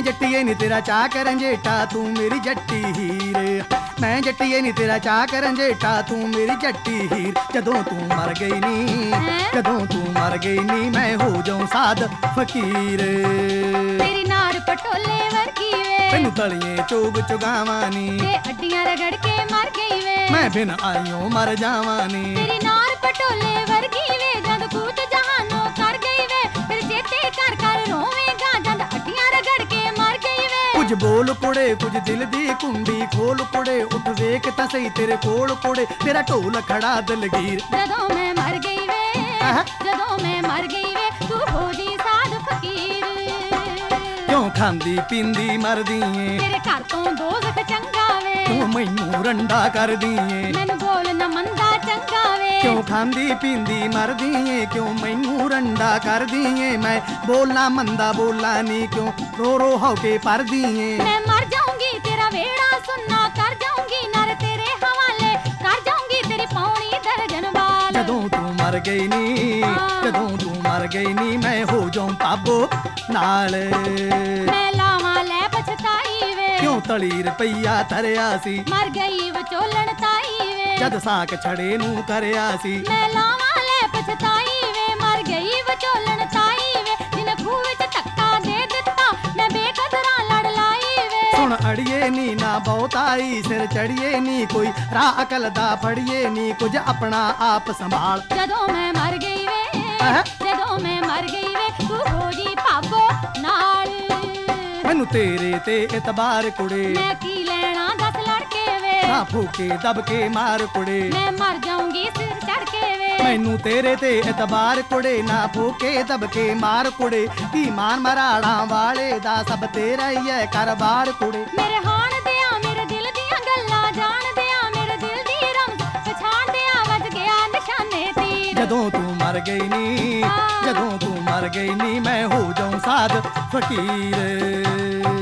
मैं जट्टिए नी तेरा चा करन जेठा तू मेरी जट्टी हीर मैं जट्टिए नी तेरा चा करन जेठा तू मेरी जट्टी हीर जदों तू मर गई नी जदों तू मर गई नी मैं हो जाऊं साध फकीर तेरी नाड़ पटोले वर्गी वे तेनू तलिए चोग चुगावानी ते अड्डियां रगड़ के मर गई वे मैं बिन आइयों मर जावानी तेरी नाड़ पटोले वर्गी वे जद कूत जहानों कर गई वे फिर चेते कर कर रोवेगा जद अड्डियां रगड़ के मर गई वे कुछ बोल कुड़े कुछ दिल दी कुंडी खोल कुड़े उठ वेख तां सही तेरे कोल कुड़े तेरा ढोल खड़ा दलगीर जदों मैं मर गई वे जदों मैं मर गई वे तू हो जी साध फकीर क्यों खांदी पींदी मरदी ऐ तेरे घर तो दोज़ख चंगा वे तू मैनू रंडा कर दी ऐ मैनू बोल न मंदा चंगा वे क्यों खांदी पींदी मरदी ऐ क्यों मैनू रंडा कर दी ऐ मैं बोलना मंदा बोला नी क्यों रो रो हो के पर दी ऐ मैं मर जाऊंगी तेरा वेड़ा सुनना कर जाऊंगी नर तेरे हवाले कर जाऊंगी तेरी पौनी दर्जन बाल जदों तू मर गई नी जदों तू मर गई नी मैं हो जाऊं पाबो नाल मैं लावां लै पछताई वे क्यों तली रपैया धरिया सी मर गई विचोलण ताई वे जद साक छड़े नू करिया सी मैं लावां लै पछताई वे मर गई विचोलण ताई वे जिन खूह विच धक्का दे दित्ता मैं बेकदरां लड़ लाई वे सुन अड़िए नी ना बहुताई सिर चढ़िए नी कोई राह अकल दा फड़िए नी कुछ अपना आप संभाल जदों मैं मर गई वे जदों मैं मर गई वे तू हो जी भाबो नाल मैनू तेरे ते इतबार कुड़े मैं की लेना दस लड़के वे ना फूके दब के मार कुड़े मैं मर जाऊंगी सिर चढ़ के वे मैनू तेरे ते इतबार कुड़े ना फूके दब के मार कुड़े की मान मराड़ा वाले दा सब तेरा ही है कारोबार कुड़े मेरे हाण दिया मेरे दिल दियां गल्लां जान दिया मेरे दिल दी रम पछाण दिया वज गया निशाने तीर जदों तू मर गई नी जदों तू मर गई नी मैं हो जाऊं साध फकीर